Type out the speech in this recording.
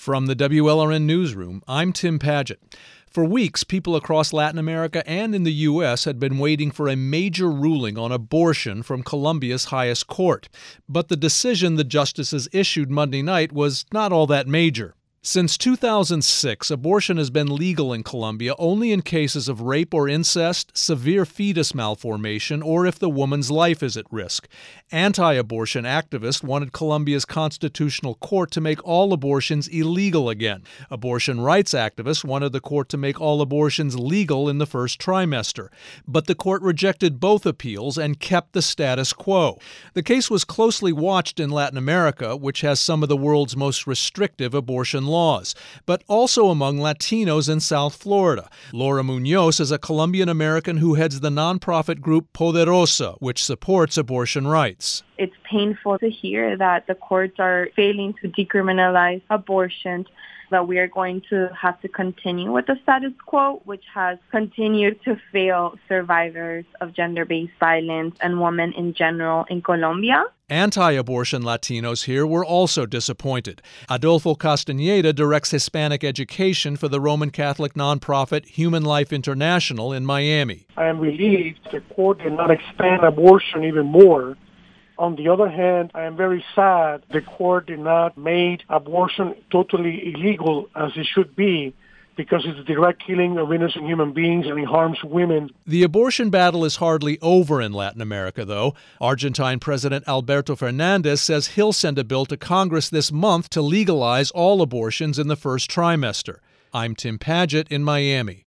From the WLRN Newsroom, I'm Tim Padgett. For weeks, people across Latin America and in the U.S. had been waiting for a major ruling on abortion from Colombia's highest court. But the decision the justices issued Monday night was not all that major. Since 2006, abortion has been legal in Colombia only in cases of rape or incest, severe fetus malformation, or if the woman's life is at risk. Anti-abortion activists wanted Colombia's constitutional court to make all abortions illegal again. Abortion rights activists wanted the court to make all abortions legal in the first trimester. But the court rejected both appeals and kept the status quo. The case was closely watched in Latin America, which has some of the world's most restrictive abortion laws, but also among Latinos in South Florida. Laura Munoz is a Colombian-American who heads the nonprofit group Poderosa, which supports abortion rights. It's painful to hear that the courts are failing to decriminalize abortion, that we are going to have to continue with the status quo, which has continued to fail survivors of gender-based violence and women in general in Colombia. Anti-abortion Latinos here were also disappointed. Adolfo Castañeda directs Hispanic education for the Roman Catholic nonprofit Human Life International in Miami. I am relieved the court did not expand abortion even more. On the other hand, I am very sad the court did not make abortion totally illegal as it should be, because it's direct killing of innocent human beings and it harms women. The abortion battle is hardly over in Latin America, though. Argentine President Alberto Fernandez says he'll send a bill to Congress this month to legalize all abortions in the first trimester. I'm Tim Padgett in Miami.